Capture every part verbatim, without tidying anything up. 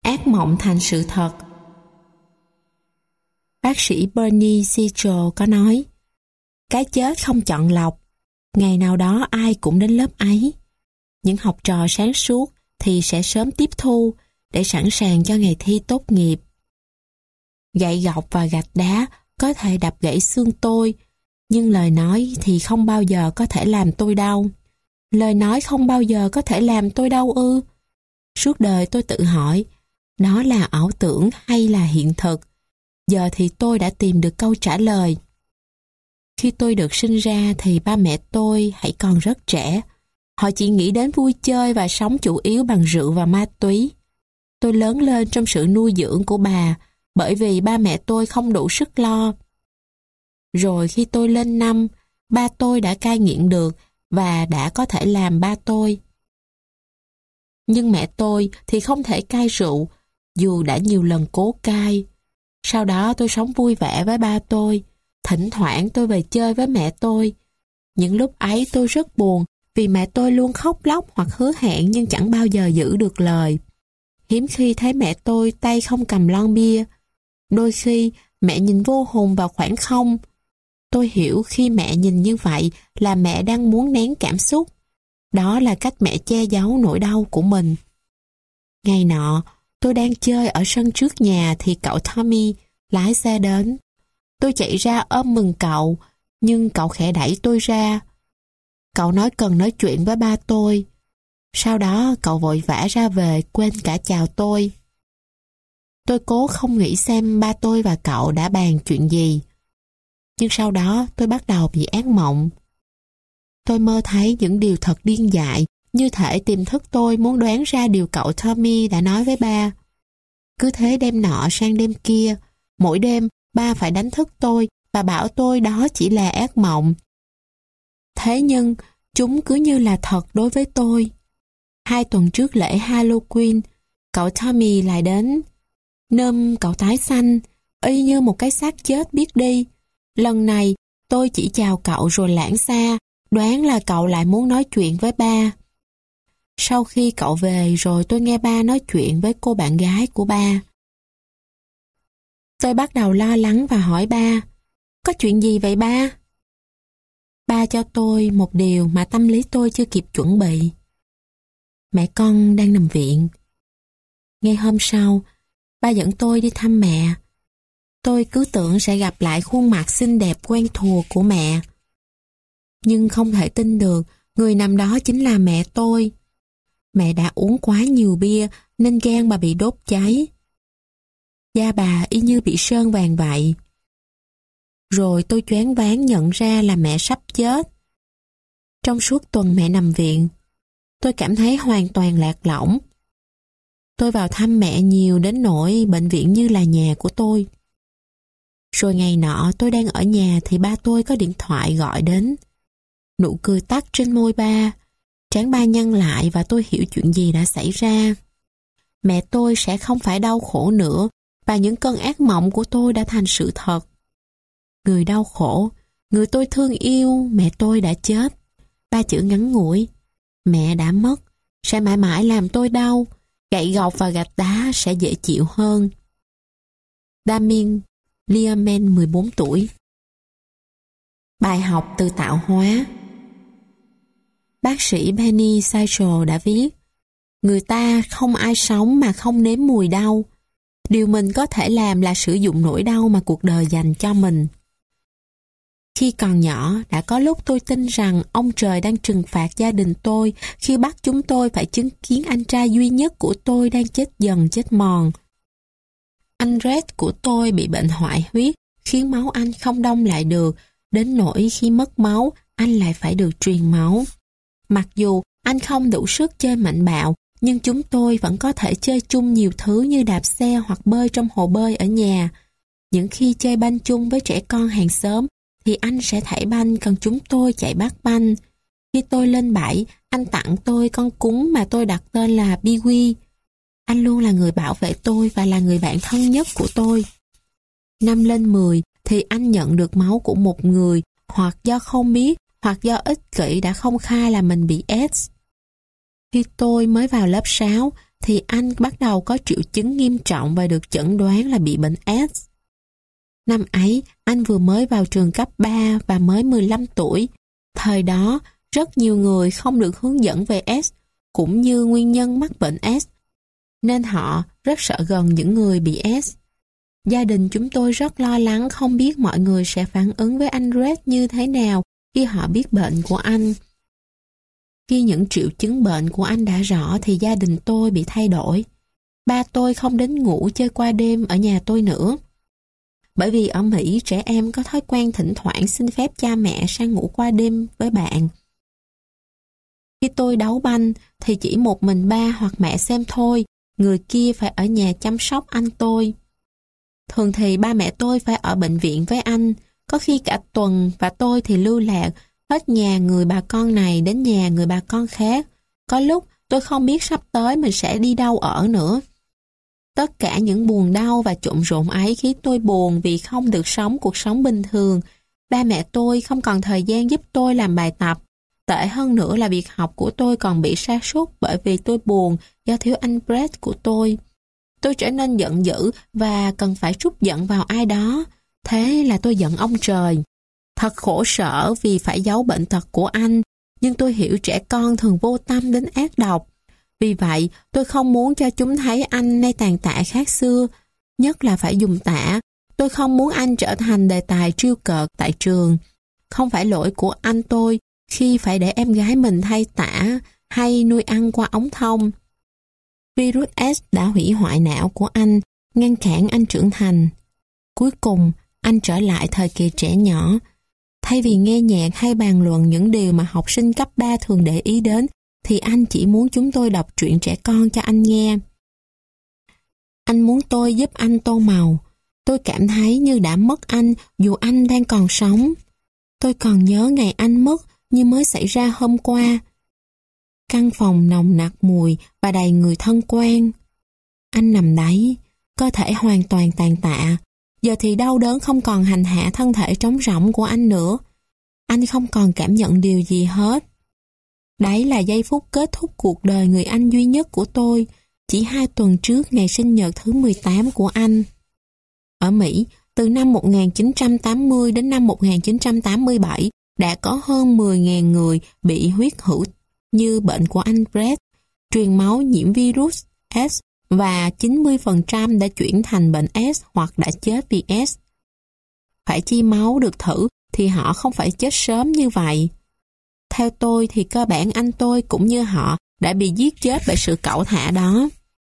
Ác mộng thành sự thật. Bác sĩ Bernie Siegel có nói, cái chết không chọn lọc, ngày nào đó ai cũng đến lớp ấy. Những học trò sáng suốt thì sẽ sớm tiếp thu để sẵn sàng cho ngày thi tốt nghiệp. Gậy gộc và gạch đá có thể đập gãy xương tôi, nhưng lời nói thì không bao giờ có thể làm tôi đau. Lời nói không bao giờ có thể làm tôi đau ư? Suốt đời tôi tự hỏi, đó là ảo tưởng hay là hiện thực? Giờ thì tôi đã tìm được câu trả lời. Khi tôi được sinh ra thì ba mẹ tôi hãy còn rất trẻ. Họ chỉ nghĩ đến vui chơi và sống chủ yếu bằng rượu và ma túy. Tôi lớn lên trong sự nuôi dưỡng của bà bởi vì ba mẹ tôi không đủ sức lo. Rồi khi tôi lên năm, ba tôi đã cai nghiện được và đã có thể làm ba tôi. Nhưng mẹ tôi thì không thể cai rượu, dù đã nhiều lần cố cai. Sau đó tôi sống vui vẻ với ba tôi. Thỉnh thoảng tôi về chơi với mẹ tôi. Những lúc ấy tôi rất buồn vì mẹ tôi luôn khóc lóc hoặc hứa hẹn nhưng chẳng bao giờ giữ được lời. Hiếm khi thấy mẹ tôi tay không cầm lon bia. Đôi khi mẹ nhìn vô hồn vào khoảng không. Tôi hiểu khi mẹ nhìn như vậy là mẹ đang muốn nén cảm xúc. Đó là cách mẹ che giấu nỗi đau của mình. Ngày nọ, tôi đang chơi ở sân trước nhà thì cậu Tommy lái xe đến. Tôi chạy ra ôm mừng cậu, nhưng cậu khẽ đẩy tôi ra. Cậu nói cần nói chuyện với ba tôi. Sau đó cậu vội vã ra về quên cả chào tôi. Tôi cố không nghĩ xem ba tôi và cậu đã bàn chuyện gì. Nhưng sau đó tôi bắt đầu bị ác mộng. Tôi mơ thấy những điều thật điên dại, như thể tiềm thức tôi muốn đoán ra điều cậu Tommy đã nói với ba. Cứ thế đêm nọ sang đêm kia, mỗi đêm ba phải đánh thức tôi và bảo tôi đó chỉ là ác mộng. Thế nhưng chúng cứ như là thật đối với tôi. Hai tuần trước lễ Halloween, cậu Tommy lại đến. Nôm cậu tái xanh, y như một cái xác chết biết đi. Lần này tôi chỉ chào cậu rồi lãng xa, đoán là cậu lại muốn nói chuyện với ba. Sau khi cậu về rồi tôi nghe ba nói chuyện với cô bạn gái của ba. Tôi bắt đầu lo lắng và hỏi ba, có chuyện gì vậy ba? Ba cho tôi một điều mà tâm lý tôi chưa kịp chuẩn bị. Mẹ con đang nằm viện. Ngay hôm sau, ba dẫn tôi đi thăm mẹ. Tôi cứ tưởng sẽ gặp lại khuôn mặt xinh đẹp quen thuộc của mẹ. Nhưng không thể tin được, người nằm đó chính là mẹ tôi. Mẹ đã uống quá nhiều bia nên gan bà bị đốt cháy. Da bà y như bị sơn vàng vậy. Rồi tôi choáng váng nhận ra là mẹ sắp chết. Trong suốt tuần mẹ nằm viện, tôi cảm thấy hoàn toàn lạc lõng. Tôi vào thăm mẹ nhiều đến nỗi bệnh viện như là nhà của tôi. Rồi ngày nọ tôi đang ở nhà thì ba tôi có điện thoại gọi đến. Nụ cười tắt trên môi ba, trán ba nhăn lại và tôi hiểu chuyện gì đã xảy ra. Mẹ tôi sẽ không phải đau khổ nữa và những cơn ác mộng của tôi đã thành sự thật. Người đau khổ, người tôi thương yêu, mẹ tôi đã chết. Ba chữ ngắn ngủi, mẹ đã mất, sẽ mãi mãi làm tôi đau. Gậy gộc và gạch đá sẽ dễ chịu hơn. Damien Liamen, mười bốn tuổi. Bài học từ tạo hóa. Bác sĩ Bernie Siegel đã viết, người ta không ai sống mà không nếm mùi đau. Điều mình có thể làm là sử dụng nỗi đau mà cuộc đời dành cho mình. Khi còn nhỏ, đã có lúc tôi tin rằng ông trời đang trừng phạt gia đình tôi khi bắt chúng tôi phải chứng kiến anh trai duy nhất của tôi đang chết dần chết mòn. Anh Red của tôi bị bệnh hoại huyết, khiến máu anh không đông lại được, đến nỗi khi mất máu, anh lại phải được truyền máu. Mặc dù anh không đủ sức chơi mạnh bạo, nhưng chúng tôi vẫn có thể chơi chung nhiều thứ như đạp xe hoặc bơi trong hồ bơi ở nhà. Những khi chơi banh chung với trẻ con hàng xóm, thì anh sẽ thảy banh còn chúng tôi chạy bắt banh. Khi tôi lên bảy, anh tặng tôi con cún mà tôi đặt tên là Biwi. Anh luôn là người bảo vệ tôi và là người bạn thân nhất của tôi. Năm lên mười thì anh nhận được máu của một người hoặc do không biết hoặc do ích kỷ đã không khai là mình bị AIDS. Khi tôi mới vào lớp sáu, thì anh bắt đầu có triệu chứng nghiêm trọng và được chẩn đoán là bị bệnh ét. Năm ấy, anh vừa mới vào trường cấp ba và mới mười lăm tuổi. Thời đó, rất nhiều người không được hướng dẫn về ét, cũng như nguyên nhân mắc bệnh ét, nên họ rất sợ gần những người bị ét. Gia đình chúng tôi rất lo lắng không biết mọi người sẽ phản ứng với anh Red như thế nào khi họ biết bệnh của anh. Khi những triệu chứng bệnh của anh đã rõ thì gia đình tôi bị thay đổi. Ba tôi không đến ngủ chơi qua đêm ở nhà tôi nữa. Bởi vì ở Mỹ, trẻ em có thói quen thỉnh thoảng xin phép cha mẹ sang ngủ qua đêm với bạn. Khi tôi đấu banh thì chỉ một mình ba hoặc mẹ xem thôi, người kia phải ở nhà chăm sóc anh tôi. Thường thì ba mẹ tôi phải ở bệnh viện với anh, có khi cả tuần, và tôi thì lưu lạc hết nhà người bà con này đến nhà người bà con khác. Có lúc tôi không biết sắp tới mình sẽ đi đâu ở nữa. Tất cả những buồn đau và trộn rộn ấy khiến tôi buồn vì không được sống cuộc sống bình thường. Ba mẹ tôi không còn thời gian giúp tôi làm bài tập. Tệ hơn nữa là việc học của tôi còn bị sa sút bởi vì tôi buồn do thiếu anh Brett của tôi. Tôi trở nên giận dữ và cần phải trút giận vào ai đó. Thế là tôi giận ông trời. Thật khổ sở vì phải giấu bệnh tật của anh, nhưng tôi hiểu trẻ con thường vô tâm đến ác độc. Vì vậy, tôi không muốn cho chúng thấy anh nay tàn tạ khác xưa, nhất là phải dùng tả. Tôi không muốn anh trở thành đề tài trêu cợt tại trường. Không phải lỗi của anh tôi khi phải để em gái mình thay tả hay nuôi ăn qua ống thông. Virus S đã hủy hoại não của anh, ngăn cản anh trưởng thành. Cuối cùng, anh trở lại thời kỳ trẻ nhỏ. Thay vì nghe nhạc hay bàn luận những điều mà học sinh cấp ba thường để ý đến, thì anh chỉ muốn chúng tôi đọc truyện trẻ con cho anh nghe. Anh muốn tôi giúp anh tô màu. Tôi cảm thấy như đã mất anh dù anh đang còn sống. Tôi còn nhớ ngày anh mất như mới xảy ra hôm qua. Căn phòng nồng nặc mùi và đầy người thân quen. Anh nằm đấy, cơ thể hoàn toàn tàn tạ. Giờ thì đau đớn không còn hành hạ thân thể trống rỗng của anh nữa. Anh không còn cảm nhận điều gì hết. Đấy là giây phút kết thúc cuộc đời người anh duy nhất của tôi, chỉ hai tuần trước ngày sinh nhật thứ mười tám của anh. Ở Mỹ, từ năm một nghìn chín trăm tám mươi đến năm một nghìn chín trăm tám mươi bảy, đã có hơn mười nghìn người bị huyết hữu như bệnh của anh Brett, truyền máu nhiễm virus S, và chín mươi phần trăm đã chuyển thành bệnh S hoặc đã chết vì S. Phải chi máu được thử thì họ không phải chết sớm như vậy. Theo tôi thì cơ bản anh tôi cũng như họ đã bị giết chết bởi sự cẩu thả đó.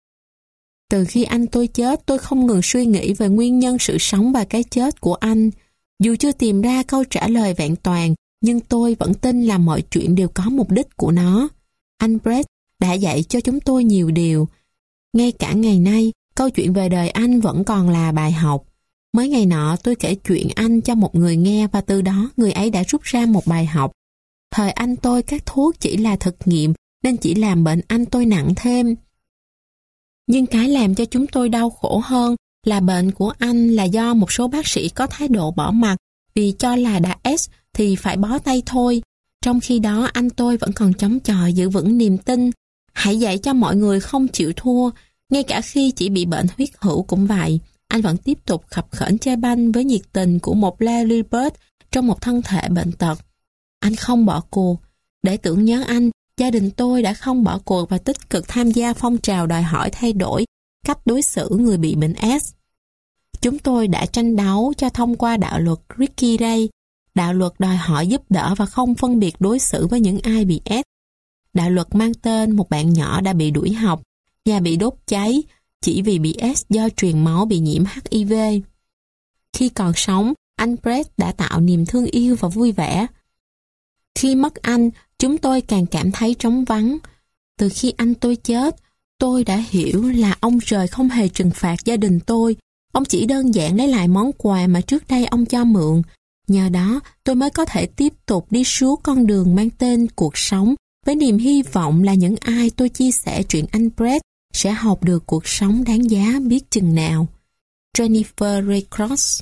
Từ khi anh tôi chết, tôi không ngừng suy nghĩ về nguyên nhân sự sống và cái chết của anh. Dù chưa tìm ra câu trả lời vẹn toàn, nhưng tôi vẫn tin là mọi chuyện đều có mục đích của nó. Anh Brett đã dạy cho chúng tôi nhiều điều. Ngay cả ngày nay, câu chuyện về đời anh vẫn còn là bài học. Mới ngày nọ tôi kể chuyện anh cho một người nghe và từ đó người ấy đã rút ra một bài học. Thời anh tôi các thuốc chỉ là thực nghiệm nên chỉ làm bệnh anh tôi nặng thêm. Nhưng cái làm cho chúng tôi đau khổ hơn là bệnh của anh là do một số bác sĩ có thái độ bỏ mặc vì cho là đã S thì phải bó tay thôi. Trong khi đó anh tôi vẫn còn chống chọi giữ vững niềm tin. Hãy dạy cho mọi người không chịu thua, ngay cả khi chỉ bị bệnh huyết hữu cũng vậy. Anh vẫn tiếp tục khập khểnh chơi banh với nhiệt tình của một Larry Bird trong một thân thể bệnh tật. Anh không bỏ cuộc. Để tưởng nhớ anh, gia đình tôi đã không bỏ cuộc và tích cực tham gia phong trào đòi hỏi thay đổi cách đối xử người bị bệnh S. Chúng tôi đã tranh đấu cho thông qua đạo luật Ricky Ray, đạo luật đòi hỏi giúp đỡ và không phân biệt đối xử với những ai bị S. Đạo luật mang tên một bạn nhỏ đã bị đuổi học, nhà bị đốt cháy chỉ vì bị S do truyền máu bị nhiễm H I V. Khi còn sống, anh Brett đã tạo niềm thương yêu và vui vẻ. Khi mất anh, chúng tôi càng cảm thấy trống vắng. Từ khi anh tôi chết, tôi đã hiểu là ông trời không hề trừng phạt gia đình tôi. Ông chỉ đơn giản lấy lại món quà mà trước đây ông cho mượn. Nhờ đó, tôi mới có thể tiếp tục đi suốt con đường mang tên cuộc sống với niềm hy vọng là những ai tôi chia sẻ chuyện anh Brett sẽ học được cuộc sống đáng giá biết chừng nào. Jennifer Raycross.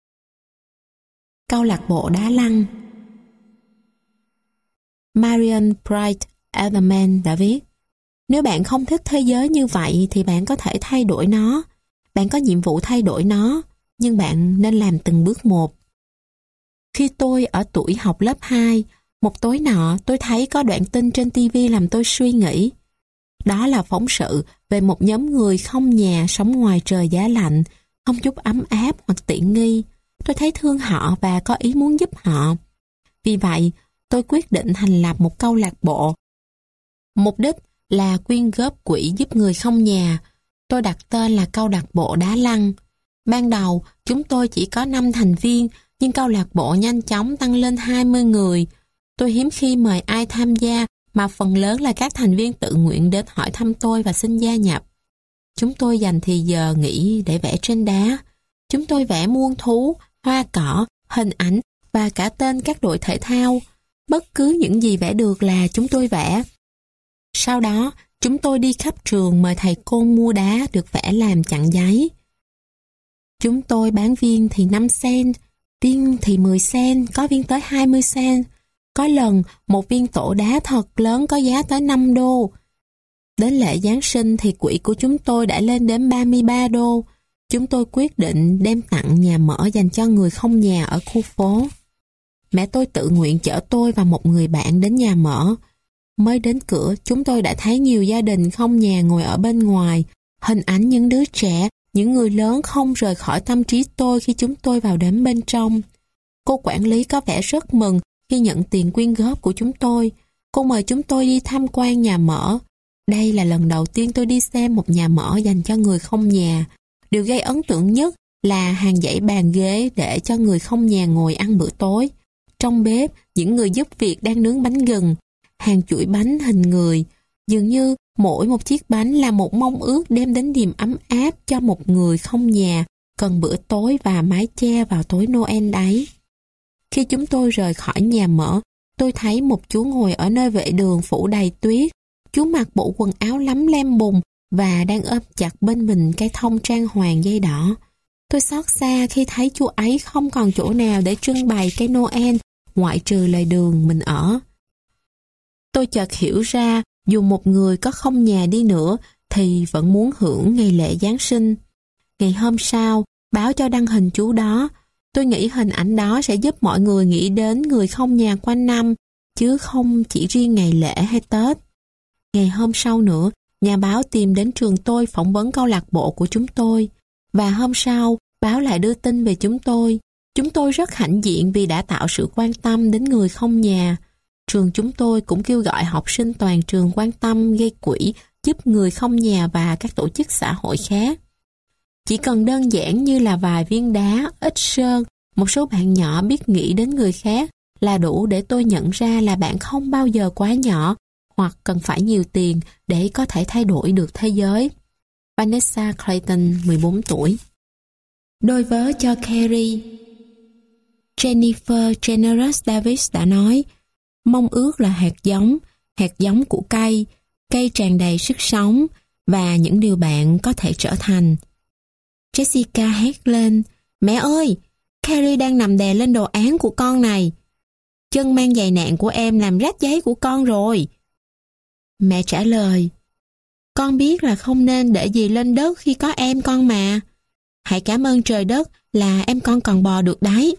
Câu lạc bộ đá lăn. Marion Bright Edelman đã viết: Nếu bạn không thích thế giới như vậy thì bạn có thể thay đổi nó. Bạn có nhiệm vụ thay đổi nó, nhưng bạn nên làm từng bước một. Khi tôi ở tuổi học lớp hai, một tối nọ tôi thấy có đoạn tin trên ti vi làm tôi suy nghĩ. Đó là phóng sự về một nhóm người không nhà sống ngoài trời giá lạnh, không chút ấm áp hoặc tiện nghi. Tôi thấy thương họ và có ý muốn giúp họ. Vì vậy, tôi quyết định thành lập một câu lạc bộ. Mục đích là quyên góp quỹ giúp người không nhà. Tôi đặt tên là câu lạc bộ Đá Lăn. Ban đầu, chúng tôi chỉ có năm thành viên, nhưng câu lạc bộ nhanh chóng tăng lên hai mươi người. Tôi hiếm khi mời ai tham gia, mà phần lớn là các thành viên tự nguyện đến hỏi thăm tôi và xin gia nhập. Chúng tôi dành thì giờ nghỉ để vẽ trên đá. Chúng tôi vẽ muôn thú, hoa cỏ, hình ảnh và cả tên các đội thể thao. Bất cứ những gì vẽ được là chúng tôi vẽ. Sau đó, chúng tôi đi khắp trường mời thầy cô mua đá được vẽ làm chặn giấy. Chúng tôi bán viên thì năm sen, viên thì mười sen, có viên tới hai mươi sen. Có lần, một viên tổ đá thật lớn có giá tới năm đô. Đến lễ Giáng sinh thì quỹ của chúng tôi đã lên đến ba mươi ba đô. Chúng tôi quyết định đem tặng nhà mở dành cho người không nhà ở khu phố. Mẹ tôi tự nguyện chở tôi và một người bạn đến nhà mở. Mới đến cửa, chúng tôi đã thấy nhiều gia đình không nhà ngồi ở bên ngoài. Hình ảnh những đứa trẻ, những người lớn không rời khỏi tâm trí tôi khi chúng tôi vào đến bên trong. Cô quản lý có vẻ rất mừng khi nhận tiền quyên góp của chúng tôi. Cô mời chúng tôi đi tham quan nhà mở. Đây là lần đầu tiên tôi đi xem một nhà mở dành cho người không nhà. Điều gây ấn tượng nhất là hàng dãy bàn ghế để cho người không nhà ngồi ăn bữa tối. Trong bếp, những người giúp việc đang nướng bánh gừng. Hàng chuỗi bánh hình người. Dường như mỗi một chiếc bánh là một mong ước đem đến niềm ấm áp cho một người không nhà cần bữa tối và mái che vào tối Noel đấy. Khi chúng tôi rời khỏi nhà mở, tôi thấy một chú ngồi ở nơi vệ đường phủ đầy tuyết. Chú mặc bộ quần áo lấm lem bùn và đang ôm chặt bên mình cây thông trang hoàng dây đỏ. Tôi xót xa khi thấy chú ấy không còn chỗ nào để trưng bày cây Noel ngoại trừ lề đường mình ở. Tôi chợt hiểu ra, dù một người có không nhà đi nữa thì vẫn muốn hưởng ngày lễ Giáng sinh. Ngày hôm sau, báo cho đăng hình chú đó. Tôi nghĩ hình ảnh đó sẽ giúp mọi người nghĩ đến người không nhà quanh năm, chứ không chỉ riêng ngày lễ hay Tết. Ngày hôm sau nữa, nhà báo tìm đến trường tôi phỏng vấn câu lạc bộ của chúng tôi. Và hôm sau, báo lại đưa tin về chúng tôi. Chúng tôi rất hãnh diện vì đã tạo sự quan tâm đến người không nhà. Trường chúng tôi cũng kêu gọi học sinh toàn trường quan tâm gây quỹ giúp người không nhà và các tổ chức xã hội khác. Chỉ cần đơn giản như là vài viên đá, ít sơn, một số bạn nhỏ biết nghĩ đến người khác là đủ để tôi nhận ra là bạn không bao giờ quá nhỏ hoặc cần phải nhiều tiền để có thể thay đổi được thế giới. Vanessa Clayton, mười bốn tuổi. Đôi vớ cho Carrie. Jennifer Generous Davis đã nói, mong ước là hạt giống, hạt giống của cây, cây tràn đầy sức sống và những điều bạn có thể trở thành. Jessica hét lên, mẹ ơi, Carrie đang nằm đè lên đồ án của con này. Chân mang giày nạng của em làm rách giấy của con rồi. Mẹ trả lời, con biết là không nên để gì lên đất khi có em con mà. Hãy cảm ơn trời đất là em con còn bò được đấy.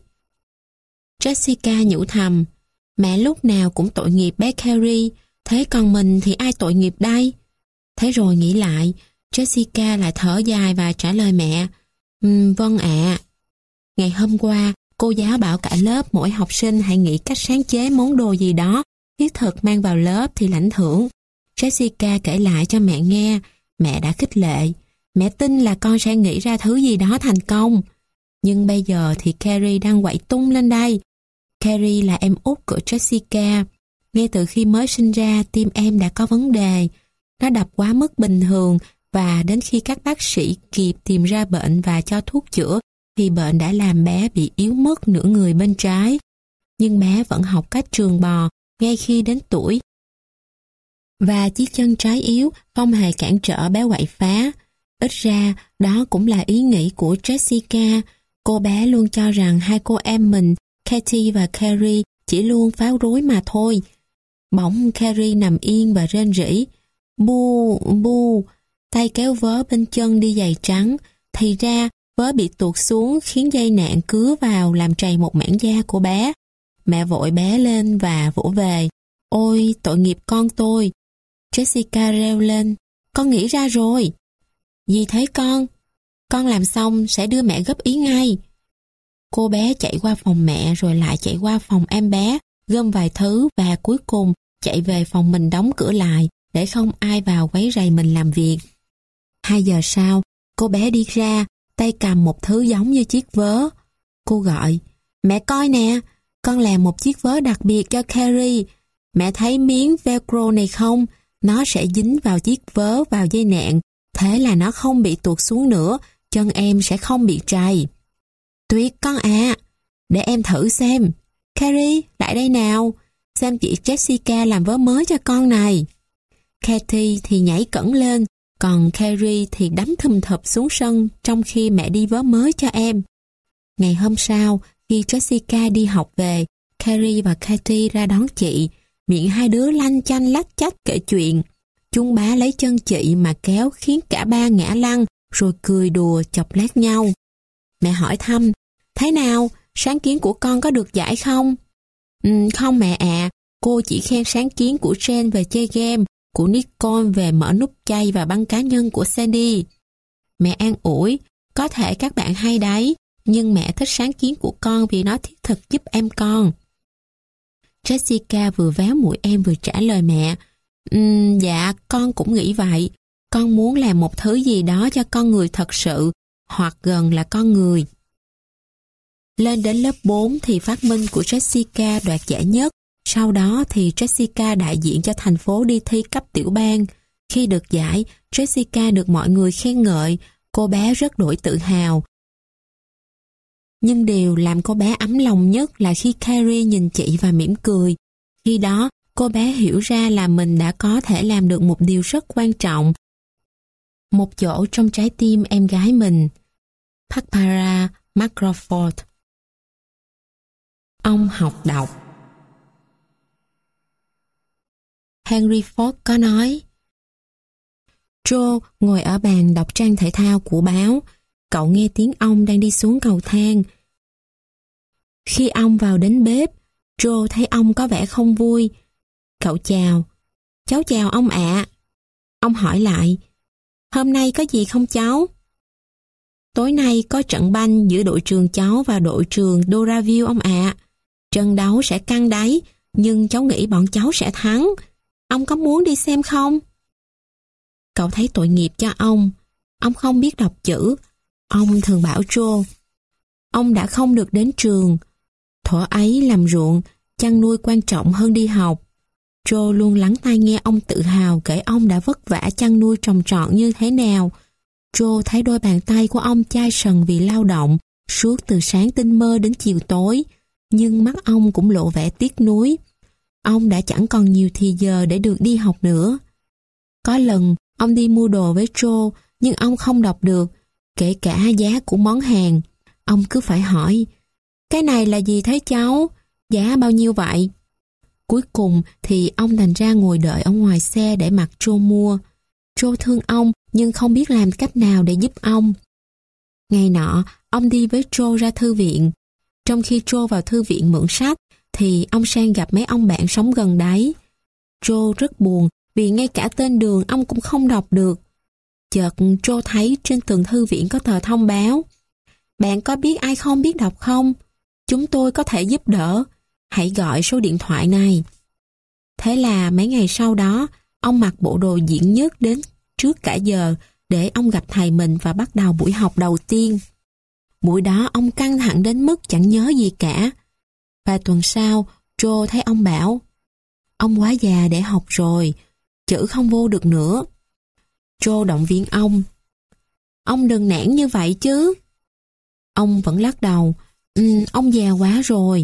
Jessica nhủ thầm, mẹ lúc nào cũng tội nghiệp bé Carrie, thế còn mình thì ai tội nghiệp đây? Thế rồi nghĩ lại, Jessica lại thở dài và trả lời mẹ, um, vâng ạ. Ngày hôm qua, cô giáo bảo cả lớp mỗi học sinh hãy nghĩ cách sáng chế món đồ gì đó thiết thực mang vào lớp thì lãnh thưởng. Jessica kể lại cho mẹ nghe, mẹ đã khích lệ. Mẹ tin là con sẽ nghĩ ra thứ gì đó thành công. Nhưng bây giờ thì Carrie đang quậy tung lên đây. Carrie là em út của Jessica. Ngay từ khi mới sinh ra, tim em đã có vấn đề. Nó đập quá mức bình thường và đến khi các bác sĩ kịp tìm ra bệnh và cho thuốc chữa thì bệnh đã làm bé bị yếu mất nửa người bên trái. Nhưng bé vẫn học cách trường bò ngay khi đến tuổi. Và chiếc chân trái yếu không hề cản trở bé quậy phá. Ít ra, đó cũng là ý nghĩ của Jessica. Cô bé luôn cho rằng hai cô em mình, Katie và Carrie, chỉ luôn phá rối mà thôi. Bỗng Carrie nằm yên và rên rỉ. Bu, bu, tay kéo vớ bên chân đi giày trắng. Thì ra, vớ bị tuột xuống khiến dây nạn cứa vào làm trầy một mảng da của bé. Mẹ vội bé lên và vỗ về. Ôi, tội nghiệp con tôi. Jessica reo lên. Con nghĩ ra rồi. Gì thế con? Con làm xong sẽ đưa mẹ góp ý ngay. Cô bé chạy qua phòng mẹ rồi lại chạy qua phòng em bé, gom vài thứ và cuối cùng chạy về phòng mình đóng cửa lại để không ai vào quấy rầy mình làm việc. Hai giờ sau, cô bé đi ra, tay cầm một thứ giống như chiếc vớ. Cô gọi, mẹ coi nè, con làm một chiếc vớ đặc biệt cho Carrie. Mẹ thấy miếng velcro này không? Nó sẽ dính vào chiếc vớ vào dây nạn, thế là nó không bị tuột xuống nữa, chân em sẽ không bị trầy. Tuyệt con ạ, à. Để em thử xem. Carrie, lại đây nào, xem chị Jessica làm vớ mới cho con này. Katie thì nhảy cẫng lên, còn Carrie thì đấm thùm thụp xuống sân trong khi mẹ đi vớ mới cho em. Ngày hôm sau, khi Jessica đi học về, Carrie và Katie ra đón chị, miệng hai đứa lanh chanh lách chách kể chuyện. Chúng bá lấy chân chị mà kéo khiến cả ba ngã lăn, rồi cười đùa chọc lát nhau. Mẹ hỏi thăm, thế nào, sáng kiến của con có được giải không? Ừ, không mẹ ạ, à, cô chỉ khen sáng kiến của Jen về chơi game, của Nicole về mở nút chay và băng cá nhân của Sandy. Mẹ an ủi, có thể các bạn hay đấy, nhưng mẹ thích sáng kiến của con vì nó thiết thực giúp em con. Jessica vừa véo mũi em vừa trả lời mẹ, um, dạ, con cũng nghĩ vậy. Con muốn làm một thứ gì đó cho con người thật sự, hoặc gần là con người. Lên đến lớp bốn thì phát minh của Jessica đoạt giải nhất. Sau đó thì Jessica đại diện cho thành phố đi thi cấp tiểu bang. Khi được giải, Jessica được mọi người khen ngợi, cô bé rất đổi tự hào. Nhưng điều làm cô bé ấm lòng nhất là khi Carrie nhìn chị và mỉm cười. Khi đó, cô bé hiểu ra là mình đã có thể làm được một điều rất quan trọng. Một chỗ trong trái tim em gái mình. Barbara McCrawford. Ông học đọc. Henry Ford có nói, Joe ngồi ở bàn đọc trang thể thao của báo. Cậu nghe tiếng ông đang đi xuống cầu thang. Khi ông vào đến bếp, Joe thấy ông có vẻ không vui. Cậu chào. Cháu chào ông ạ. Ông hỏi lại, hôm nay có gì không cháu? Tối nay có trận banh giữa đội trường cháu và đội trường Doraville ông ạ. Trận đấu sẽ căng đấy, nhưng cháu nghĩ bọn cháu sẽ thắng. Ông có muốn đi xem không? Cậu thấy tội nghiệp cho ông. Ông không biết đọc chữ. Ông thường bảo Joe, ông đã không được đến trường. Thuở ấy làm ruộng, chăn nuôi quan trọng hơn đi học. Joe luôn lắng tai nghe ông tự hào kể ông đã vất vả chăn nuôi trồng trọt như thế nào. Joe thấy đôi bàn tay của ông chai sần vì lao động, suốt từ sáng tinh mơ đến chiều tối. Nhưng mắt ông cũng lộ vẻ tiếc nuối. Ông đã chẳng còn nhiều thì giờ để được đi học nữa. Có lần, ông đi mua đồ với Joe, nhưng ông không đọc được, kể cả giá của món hàng. Ông cứ phải hỏi, cái này là gì thế cháu? Giá bao nhiêu vậy? Cuối cùng thì ông thành ra ngồi đợi ở ngoài xe để mặc Joe mua. Joe thương ông nhưng không biết làm cách nào để giúp ông. Ngày nọ, ông đi với Joe ra thư viện. Trong khi Joe vào thư viện mượn sách, thì ông sang gặp mấy ông bạn sống gần đấy. Joe rất buồn vì ngay cả tên đường ông cũng không đọc được. Chợt Joe thấy trên tường thư viện có tờ thông báo. Bạn có biết ai không biết đọc không? Chúng tôi có thể giúp đỡ. Hãy gọi số điện thoại này. Thế là mấy ngày sau đó, ông mặc bộ đồ diễn nhất đến trước cả giờ để ông gặp thầy mình và bắt đầu buổi học đầu tiên. Buổi đó ông căng thẳng đến mức chẳng nhớ gì cả. Vài tuần sau, Joe thấy ông bảo, ông quá già để học rồi, chữ không vô được nữa. Joe động viên ông, ông đừng nản như vậy chứ. Ông vẫn lắc đầu, ừ, ông già quá rồi.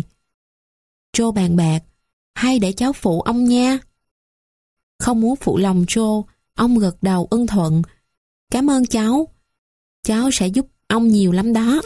Joe bàn bạc, hay để cháu phụ ông nha. Không muốn phụ lòng Joe, ông gật đầu ưng thuận. Cảm ơn cháu, cháu sẽ giúp ông nhiều lắm đó.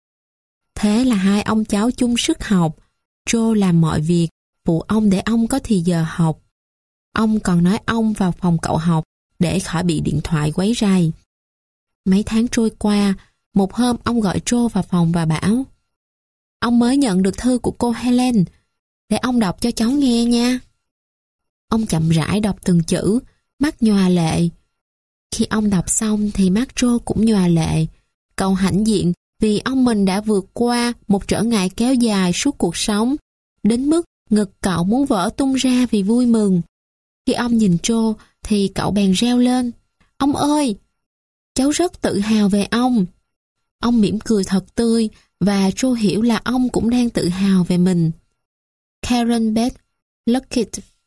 Thế là hai ông cháu chung sức học. Joe làm mọi việc, phụ ông để ông có thì giờ học. Ông còn nói ông vào phòng cậu học để khỏi bị điện thoại quấy rầy. Mấy tháng trôi qua, một hôm ông gọi Joe vào phòng và bảo: "Ông mới nhận được thư của cô Helen, để ông đọc cho cháu nghe nha." Ông chậm rãi đọc từng chữ, mắt nhòa lệ. Khi ông đọc xong thì mắt Joe cũng nhòa lệ. Cậu hãnh diện vì ông mình đã vượt qua một trở ngại kéo dài suốt cuộc sống, đến mức ngực cậu muốn vỡ tung ra vì vui mừng. Khi ông nhìn Joe thì cậu bèn reo lên: "Ông ơi, cháu rất tự hào về ông." Ông mỉm cười thật tươi và Joe hiểu là ông cũng đang tự hào về mình. Karen Beth Luckett